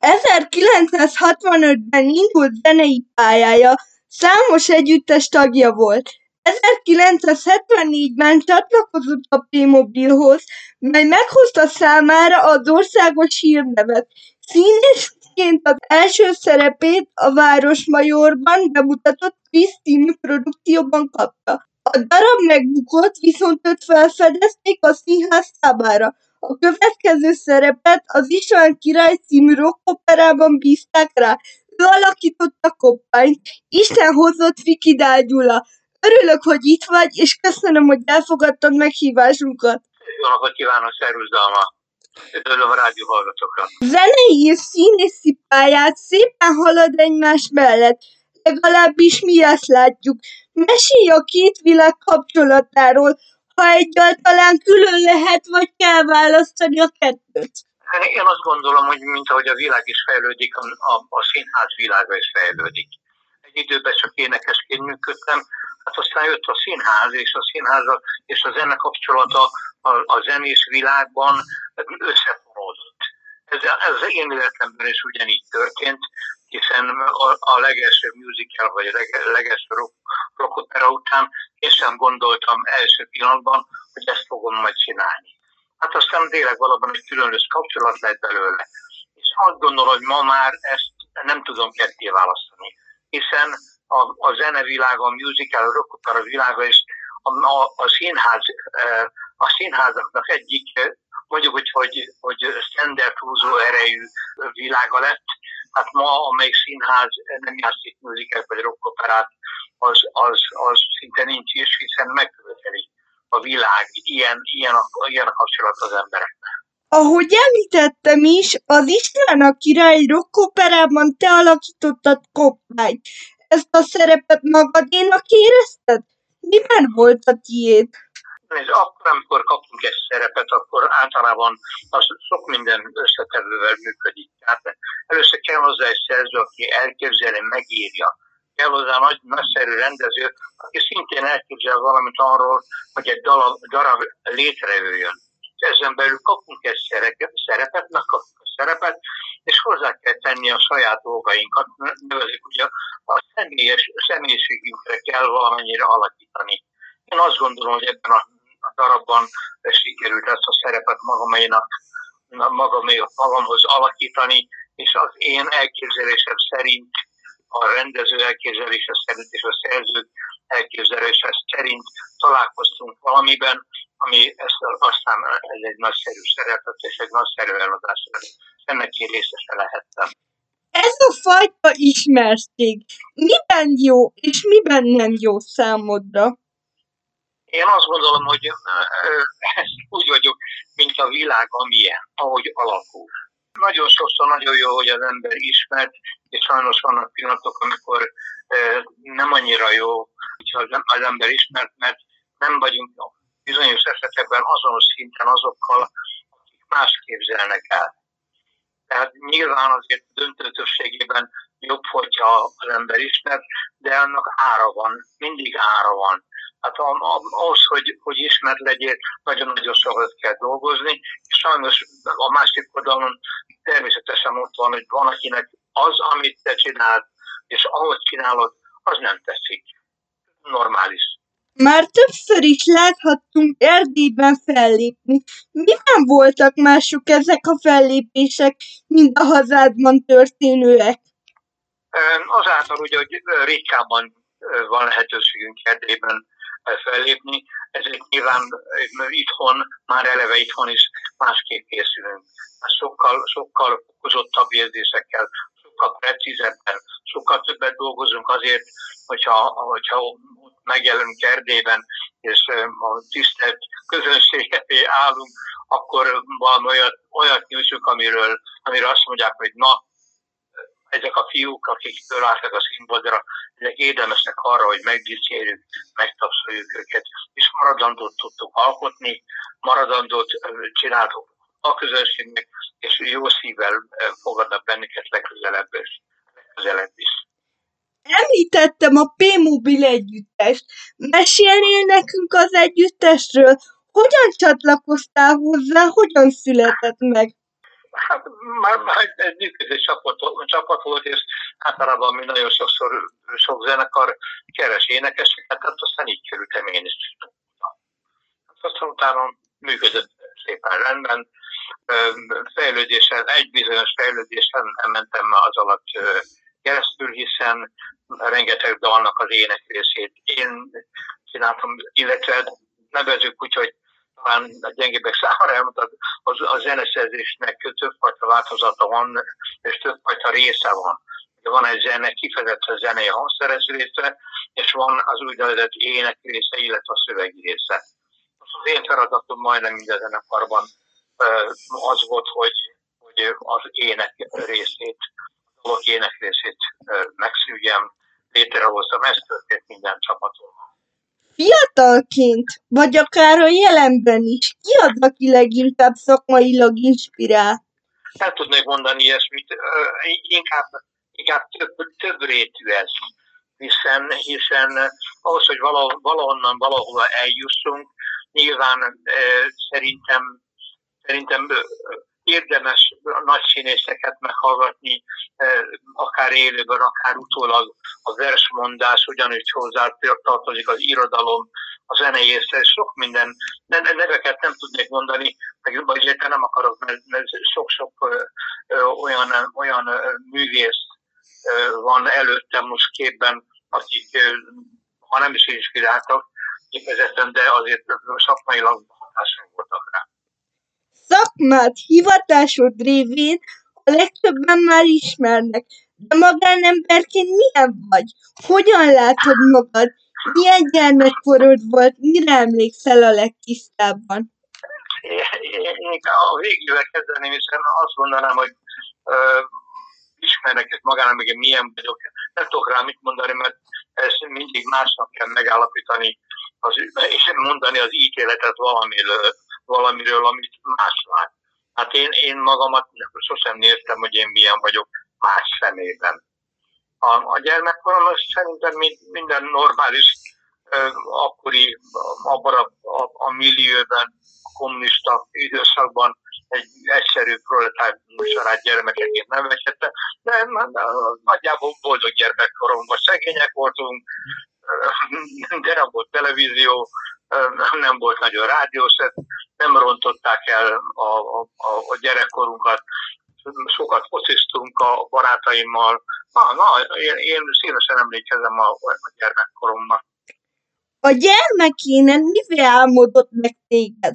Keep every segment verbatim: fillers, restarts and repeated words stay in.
ezerkilencszázhatvanötben indult zenei pályája, számos együttes tagja volt. ezerkilencszázhetvennégyben csatlakozott a Playmobilhoz, mely meghozta számára az országos hírnevet. Színészként az első szerepét a Városmajorban bemutatott Krisz című produkcióban kapta. A darab megbukott, viszont őt felfedezték a színház számára. A következő szerepet az István király című rockoperában bízták rá. Ő alakította Koppányt. Isten hozott Fikidál Gyula. Örülök, hogy itt vagy, és köszönöm, hogy elfogadtad meghívásunkat. Jó napot kívánok, szervusz Dalma! Üdvözlöm a rádió hallgatókat! Zenei és színészi pályát szépen halad egymás mellett. Legalábbis mi ezt látjuk. Mesélj a két világ kapcsolatáról, ha egyáltalán külön lehet, vagy kell választani a kettőt. Én azt gondolom, hogy mint ahogy a világ is fejlődik, a, a, a színház világa is fejlődik. Egy időben csak énekesként működtem, hát aztán jött a színház, és a színház és a zene kapcsolata a, a zenés világban összefonódott. Ez, ez az én életemben is ugyanígy történt, hiszen a, a legelső musical, vagy a legelső rock, rockopera után én sem gondoltam első pillanatban, hogy ezt fogom majd csinálni. Hát aztán tényleg valóban egy különös kapcsolat lett belőle. És azt gondolom, hogy ma már ezt nem tudom ketté választani, hiszen a, a zenevilága, a musical, a rockopera világa és a, a, a színház, a színházaknak egyik, mondjuk, hogy, hogy, hogy standard húzó erejű világa lett. Hát ma, amelyik színház nem játszik musicalt vagy rockoperát, az, az, az szinte nincs is, hiszen megköveteli a világ ilyen, ilyen, a, ilyen a kapcsolat az embereknek. Ahogy említettem is, az István a király rockoperában te alakítottad Koppányt. Ezt a szerepet magadénak érezted? Miben volt a tiéd? Nézd, akkor, amikor kapunk egy szerepet, akkor általában az sok minden összetevővel működik. Tehát először kell hozzá egy szerző, aki elképzeli, megírja. Kell hozzá nagy, nagyszerű rendező, aki szintén elképzel valamit arról, hogy egy darab, darab létrejöjjön. Ezen belül kapunk egy szerepet, megkapunk a szerepet, és hozzá kell tenni a saját dolgainkat, nevezik ugye a személyes, személyiségünkre kell valamennyire alakítani. Én azt gondolom, hogy ebben a a darabban sikerült ezt a szerepet magaménak, magamhoz alakítani, és az én elképzelésem szerint, a rendező elképzelése szerint és a szerző elképzelése szerint találkoztunk valamiben, ami ezt aztán ez egy nagyszerű szerepet és egy nagyszerű eladás. Ennek én részese lehettem. Ez a fajta ismerség miben jó és miben nem jó számodra? Én azt gondolom, hogy úgy vagyok, mint a világ, amilyen, ahogy alakul. Nagyon sokszor nagyon jó, hogy az ember ismert, és sajnos vannak pillanatok, amikor nem annyira jó, hogyha az ember ismert, mert nem vagyunk bizonyos esetekben azonos szinten azokkal, akik más képzelnek el. Tehát nyilván azért döntő többségében jobb, hogyha az ember ismert, de annak ára van, mindig ára van. Hát ahhoz, hogy, hogy ismert legyél, nagyon-nagyon sokat kell dolgozni, és sajnos a másik oldalon természetesen ott van, hogy van, akinek az, amit te csinálsz, és ahogy csinálod, az nem teszik. Normális. Már többször is láthattunk Erdélyben fellépni. Miben voltak mások ezek a fellépések, mint a hazádban történőek? Azáltal ugye, hogy ritkábban van lehetőségünk Erdélyben fellépni, ezért nyilván itthon, már eleve itthon is másképp készülünk. Sokkal, sokkal fokozottabb érzésekkel, sokkal precízebben, sokkal többet dolgozunk azért, hogyha, hogyha megjelenünk Erdélyben, és a tisztelt közönséget állunk, akkor valami olyat, olyat nyújtsuk, amiről, amiről azt mondják, hogy na, ezek a fiúk, akik fölálltak a színpadra, ezek érdemesek arra, hogy megdicsérjük, megtapsoljuk őket, és maradandót tudtuk alkotni, maradandót csináltuk a közönségnek, és jó szívvel fogadnak bennünket legközelebb is. Legközelebb is. Említettem a Playmobil együttest. Mesélnél nekünk az együttesről? Hogyan csatlakoztál hozzá, hogyan született meg? Hát már, már egy működő csapat volt, és általában mi nagyon sokszor, sok zenekar keres énekeseket, tehát aztán így kerültem én is. Aztán utána működött szépen rendben, fejlődésen, egy bizonyos fejlődésen mentem az alatt keresztül, hiszen rengeteg dalnak az énekrészét én csináltam, illetve nevezzük úgy, hogy talán a gyengébbek számára elmondtad, az, a zeneszerzésnek többfajta változata van, és többfajta része van. Van egy zene, kifejezetten zenei hangszeres része, és van az úgynevezett ének része, illetve a szövegi része. Az én feladatom majdnem minden zenekarban az volt, hogy, hogy az ének részét, a dolog ének részét megszűrjem, létrehoztam, ez történt minden csapatomban. Fiatalként, vagy akár a jelenben is, ki az, aki leginkább szakmailag inspirál? El tudnék mondani ilyesmit, inkább, inkább több, több rétű ez, hiszen, hiszen ahhoz, hogy valahonnan, valahova eljussunk, nyilván eh, szerintem, szerintem érdemes nagy színészeket meghallgatni, eh, akár élőben, akár utólag a versmondás, ugyanúgy hozzá tartozik az irodalom, a zenéjészre, sok minden, neveket nem tudnék mondani, meg vagy nem akarok, mert, mert sok-sok ö, olyan, olyan művész ö, van előttem most képben, akik, ö, ha nem is inspiráltak, kifejezetten, de azért szakmailag hatások voltak rá. Szakmát, hivatásod révén a legtöbben már ismernek, de magánemberként milyen vagy? Hogyan látod magad? Milyen gyermekkorod volt? Mire emlékszel a legtisztábban? Én a végével kezdeném, hiszen azt mondanám, hogy uh, ismernek, és magánemberként milyen vagyok. Nem tudok rá mit mondani, mert ezt mindig másnak kell megállapítani, az, és mondani az ítéletet valamiről, valamiről, amit más lát. Hát én, én magamat sosem néztem, hogy én milyen vagyok más szemében. A, a gyermekkorom az szerintem minden normális, uh, akkori, abban a, a, a millióben, a kommunista időszakban egy egyszerű proletár család gyermekeként nevelkedtem, de nagyjából boldog gyermekkoromban szegények voltunk, de nem volt televízió, nem volt nagyon rádiószett, nem rontották el a, a, a gyerekkorunkat, sokat fociztunk a barátaimmal. Na, na én, én szívesen emlékezem a, a gyermekkoromban. A gyermekénen mivel álmodott meg téged?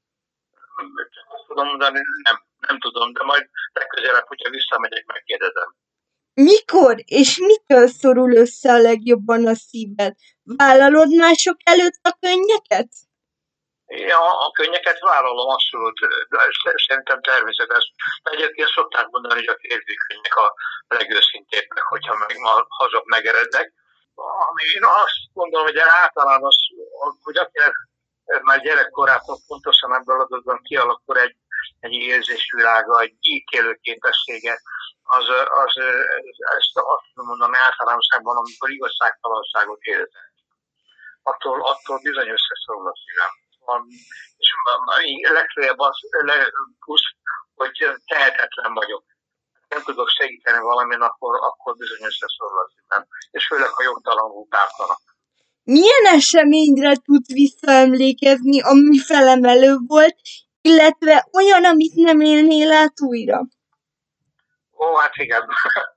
Azt tudom mondani, nem, nem tudom, de majd legközelebb, hogyha visszamegyek, megkérdezem. Mikor és mitől szorul össze a legjobban a szíved? Vállalod mások előtt a könnyeket? Ja, a könnyeket vállalom, abszolút, de szerintem természetes. Egyébként szokták mondani, hogy a férfi könnyek a legőszintébbek, hogyha meg ma hazak megerednek. Én azt gondolom, hogy általában, hogy akinek már gyerekkorától pontosan ebből adatban kialakul egy, egy érzésvilága, egy ítélő képessége, az, az, ezt azt mondom általánosságban, amikor igazságtalanságot érzek. Attól, attól bizony összeszorul a szívem. És legfeljebb az plusz, hogy tehetetlen vagyok. Nem tudok segíteni valamin, akkor, akkor bizony összeszorul a szívem. És főleg, ha jogtalanul tártanak. Milyen eseményre tudsz visszaemlékezni, ami felemelő volt, illetve olyan, amit nem élnél át újra? Ó, hát igen.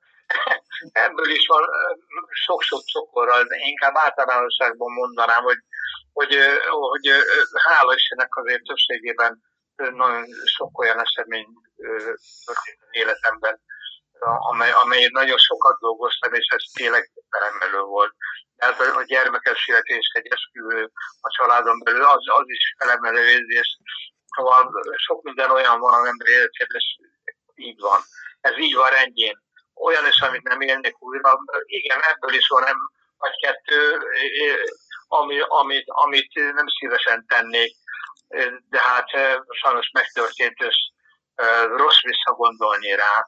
Ebből is van sok-sok csokorral, inkább általánosságban mondanám, hogy, hogy, hogy hála Istennek azért többségében nagyon sok olyan esemény történt az életemben, amely, amely nagyon sokat dolgoztam, és ez tényleg felemelő volt. Tehát a gyermekes születés, egy esküvő a családon belül, az, az is felemelő érzés. Szóval sok minden olyan van az ember életében, és így van. Ez így van rendjén. Olyan is, amit nem élnék újra. Igen, ebből is van nem vagy kettő, ami, amit, amit nem szívesen tennék, de hát sajnos megtörtént, és rossz visszagondolni rá.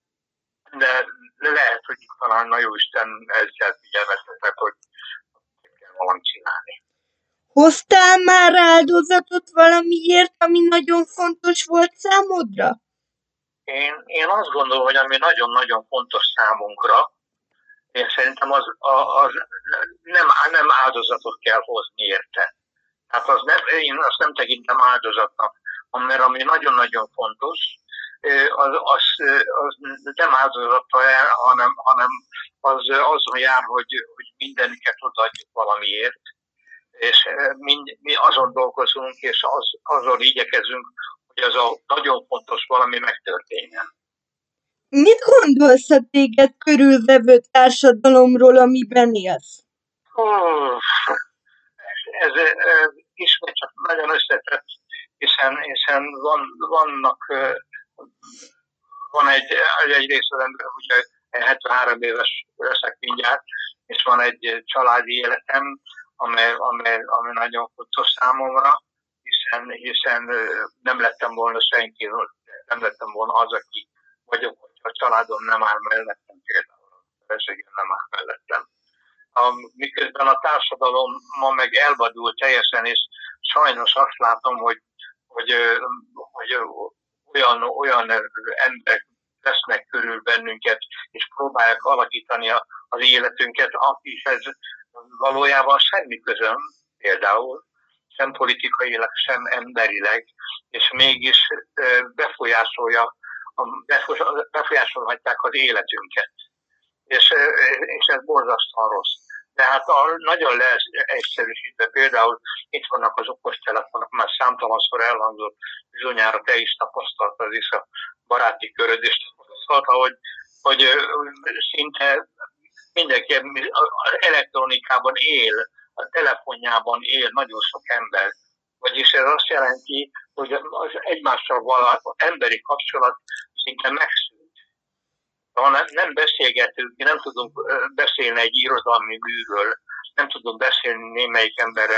De lehet, hogy talán a Jóisten ezzel figyelmeztetett, hogy kell valamit csinálni. Hoztál már áldozatot valamiért, ami nagyon fontos volt számodra? Én, én azt gondolom, hogy ami nagyon-nagyon fontos számunkra, én szerintem az, az nem, nem áldozatot kell hozni érte. Hát az nem, én azt nem tekintem áldozatnak, mert ami nagyon-nagyon fontos, az, az, az nem áldozattal jár, hanem, hanem az azon jár, hogy, hogy mindenüket odaadjuk valamiért, és mind, mi azon dolgozunk, és az, azon igyekezünk, hogy az a nagyon fontos valami megtörténjen. Mit gondolsz a téged körülvevő társadalomról, amiben élsz? Oh, ez, ez ismét csak nagyon összetett, hiszen, hiszen van, vannak, van egy, egy rész az ember, ugye hetvenhárom éves leszek mindjárt, és van egy családi életem, amely, amely, amely nagyon fontos számomra, hiszen, hiszen nem lettem volna senki, nem lettem volna az, aki vagyok, hogyha a családom nem áll mellettem, például a feleségem nem áll mellettem. Miközben a társadalom ma meg elvadul teljesen, és sajnos azt látom, hogy, hogy, hogy olyan, olyan emberek lesznek körül bennünket, és próbálják alakítani az életünket, akikhez valójában semmi közöm, például, sem politikailag, sem emberileg, és mégis befolyásolja, befolyásolhatják az életünket. És, és ez borzasztóan rossz. Tehát a, nagyon leegyszerűsítve, például itt vannak az okostelefonok, már számtalanszor elhangzott, bizonyára te is tapasztaltad, és a baráti köröd is tapasztalta, hogy, hogy szinte mindenki az elektronikában él, a telefonjában él nagyon sok ember. Vagyis ez azt jelenti, hogy az egymással való emberi kapcsolat szinte megszűnt. Ha nem beszélgetünk, nem tudunk beszélni egy irodalmi műről, nem tudunk beszélni némelyik emberrel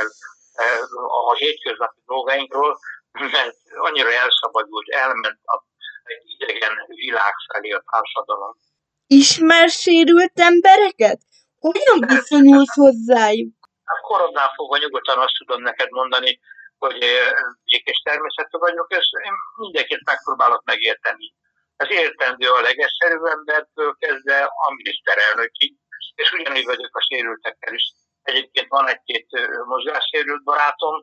a hétköznapi dolgainkról, mert annyira elszabadult, elment a egy idegen világ felé a társadalom. Ismersz sérült embereket? Hogyan viszonyulsz hozzájuk? A korodnál fogva nyugodtan azt tudom neked mondani, hogy békés természetű vagyok, és én mindenkit megpróbálok megérteni. Ez értendő a legegyszerűbb embertől kezdve a miniszterelnökig, és ugyanígy vagyok a sérültekkel is. Egyébként van egy-két mozgássérült barátom,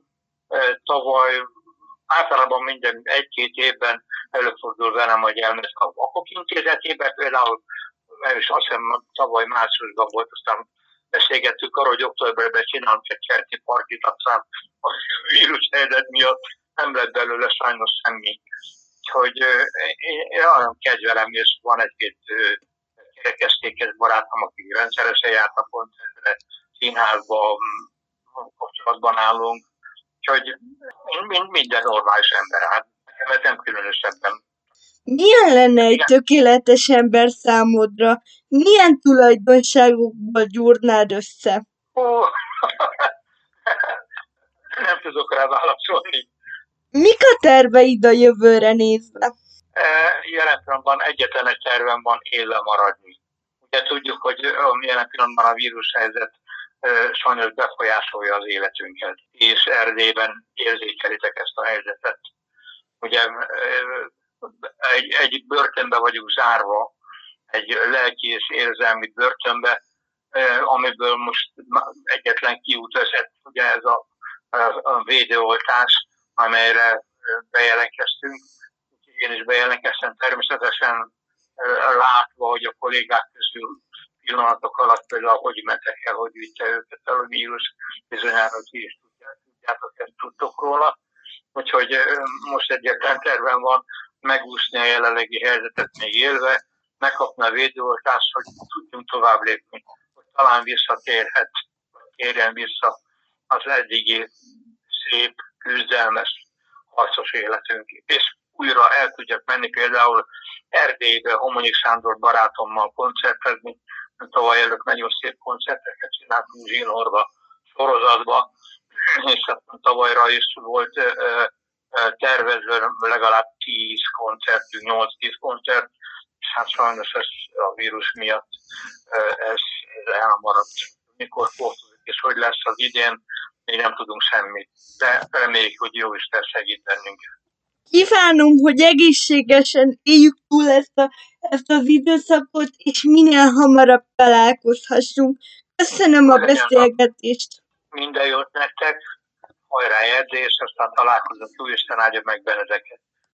tavaly általában minden egy-két évben előfordul velem, hogy elmegy a Vakok Intézetében, például, és azt hiszem tavaly márciusban volt, aztán beszélgettük arról, hogy októberben csinálunk egy kerti partit, aztán a vírus helyzet miatt nem lett belőle sajnos semmi. Hogy én olyan kedvelem, és van egy-két kerekesztékes barátom, akik rendszeresen járt a koncertre, színházban kapcsolatban állunk. Úgyhogy minden normális ember, hát ez nem különösebben. Milyen lenne egy tökéletes ember számodra? Milyen tulajdonságokból gyúrnád össze? Ó, nem tudok rá válaszolni. Mik a terveid a jövőre nézve? Jelen pillanatban egyetlen egy tervem van, élve maradni. Ugye tudjuk, hogy jelen pillanatban a vírushelyzet sajnos befolyásolja az életünket, és Erdélyben érzékelitek ezt a helyzetet. Ugye egy, egy börtönbe vagyunk zárva, egy lelki és érzelmi börtönbe, amiből most egyetlen kiút vezet, ugye ez a, a védőoltás, amelyre bejelentkeztünk. Én is bejelentkeztem természetesen, látva, hogy a kollégák közül pillanatok alatt például hogy mentek el, hogy vitte őket el a vírus, bizonyára ti is tudjátok, ezt tudtok róla. Úgyhogy most egyetlen tervem van megúszni a jelenlegi helyzetet még élve, megkapni a védőoltást, hogy tudjunk tovább lépni, hogy talán visszatérhet, térjen vissza az eddigi szép, küzdelmes, harcos életünk. És újra el tudjak menni például Erdélybe, Homonyi Sándor barátommal koncertezni. Tavaly előtt nagyon szép koncerteket csináltunk Zsinórba, sorozatba, és tavalyra is volt tervezve legalább tíz koncertünk, nyolc-tíz koncert, és hát sajnos ez a vírus miatt ez, ez elmaradt. Mikor pótoljuk és hogy lesz az idén, még nem tudunk semmit, de reméljük, hogy jó Isten segít bennünket. Kívánom, hogy egészségesen éljük túl ezt, a, ezt az időszakot, és minél hamarabb találkozhassunk. Köszönöm a beszélgetést. Minden jót nektek, hajrá Erdély, és aztán találkozunk, jó Isten áldja meg benneteket.